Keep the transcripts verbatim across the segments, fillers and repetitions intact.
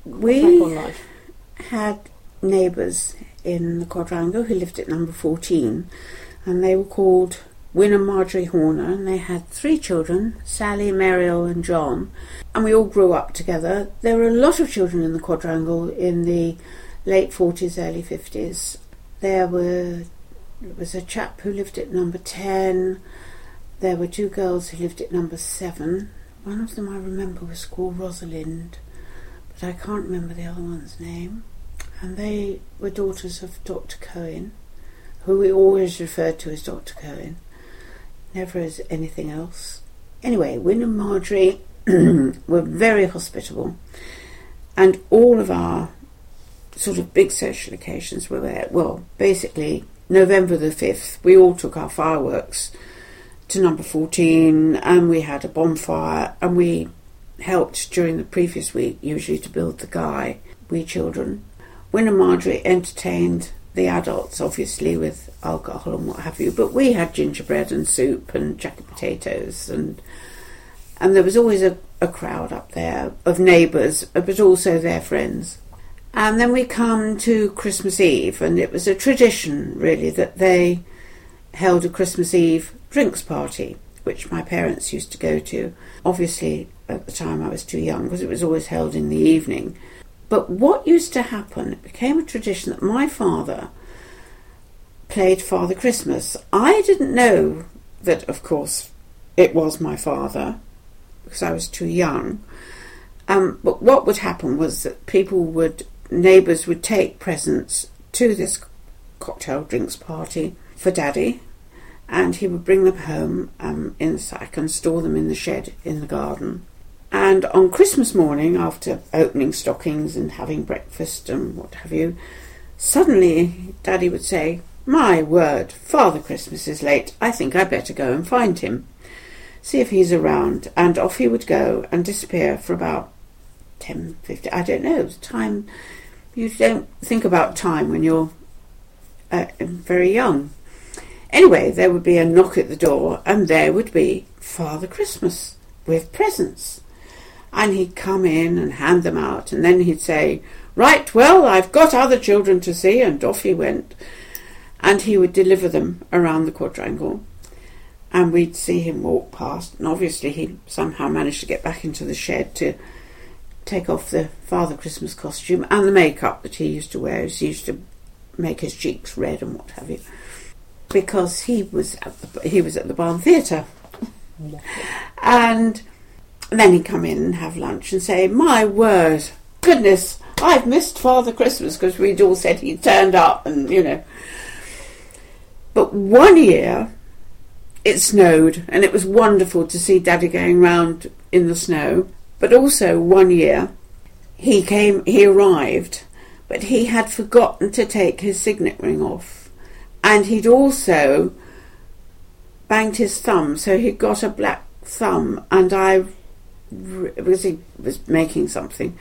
We had neighbours in the quadrangle who lived at number fourteen, and they were called Win and Marjorie Horner, and they had three children, Sally, Mariel and John, and we all grew up together. There were a lot of children in the quadrangle in the late forties, early fifties. There were there was a chap who lived at number ten. There were two girls who lived at number seven. One of them I remember was called Rosalind, but I can't remember the other one's name. And they were daughters of Doctor Cohen, who we always referred to as Doctor Cohen, never as anything else. Anyway, Win and Marjorie were very hospitable, and all of our sort of big social occasions were there. Well, basically, November the fifth, we all took our fireworks to number fourteen, and we had a bonfire, and we helped during the previous week usually to build the guy, we children. Win and Marjorie entertained the adults, obviously, with alcohol and what have you, but we had gingerbread and soup and jacket potatoes, and and there was always a, a crowd up there of neighbours, but also their friends. And then we come to Christmas Eve, and it was a tradition, really, that they held a Christmas Eve drinks party, which my parents used to go to. Obviously, at the time I was too young, because it was always held in the evening. But what used to happen, it became a tradition that my father played Father Christmas. I didn't know that, of course, it was my father, because I was too young. Um, but what would happen was that people would, neighbours would take presents to this cocktail drinks party for Daddy, and he would bring them home um, in the sack and store them in the shed in the garden. And on Christmas morning, after opening stockings and having breakfast and what have you, suddenly Daddy would say, "My word, Father Christmas is late. I think I better go and find him, see if he's around." And off he would go and disappear for about ten, fifteen, I don't know, time. You don't think about time when you're uh, very young. Anyway, there would be a knock at the door, and there would be Father Christmas with presents. And he'd come in and hand them out, and then he'd say, "Right, well, I've got other children to see," and off he went. And he would deliver them around the quadrangle, and we'd see him walk past, and obviously he somehow managed to get back into the shed to take off the Father Christmas costume and the makeup that he used to wear. He used to make his cheeks red and what have you, because he was at the, he was at the Barn Theatre. And then he'd come in and have lunch and say, "My word, goodness, I've missed Father Christmas," because we'd all said he turned up, and you know. But one year it snowed, and it was wonderful to see Daddy going round in the snow. But also one year he came, he arrived, but he had forgotten to take his signet ring off, and he'd also banged his thumb, so he'd got a black thumb, and I was he was making something,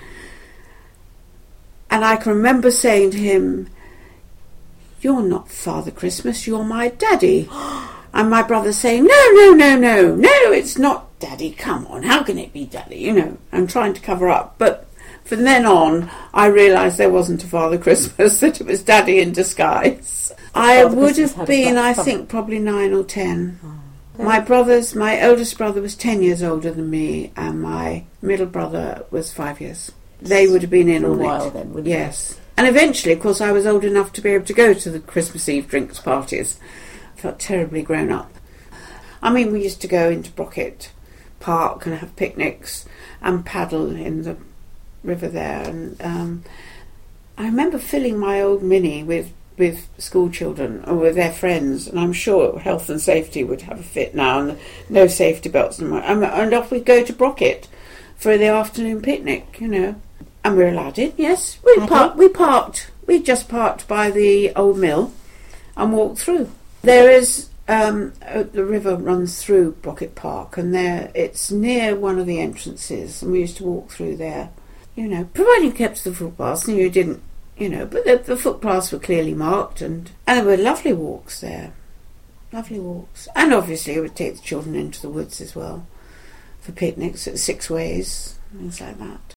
and I can remember saying to him, "You're not Father Christmas, you're my Daddy." And my brother saying, "No, no, no, no, no, it's not Daddy, come on, how can it be Daddy?" You know, I'm trying to cover up. But from then on, I realised there wasn't a Father Christmas, that it was Daddy in disguise. I Father would Christmas have been, I thumb. think, probably nine or ten. Oh. My brothers, my eldest brother was ten years older than me, and my middle brother was five years. They would have been in For a on while it. then, wouldn't Yes. And eventually, of course, I was old enough to be able to go to the Christmas Eve drinks parties. I felt terribly grown up. I mean, we used to go into Brocket Park and have picnics and paddle in the river there. And um, I remember filling my old Mini with, with school children or with their friends, and I'm sure health and safety would have a fit now, and no safety belts. And, and off we'd go to Brocket for the afternoon picnic, you know. And we were allowed in, yes. We parked, we parked. We just parked by the old mill and walked through. There is um, uh, the river runs through Brocket Park, and there it's near one of the entrances, and we used to walk through there. You know, providing you kept to the footpaths, and you didn't, you know. But the, the footpaths were clearly marked, and and there were lovely walks there, lovely walks. And obviously, I would take the children into the woods as well for picnics at Six Ways, things like that.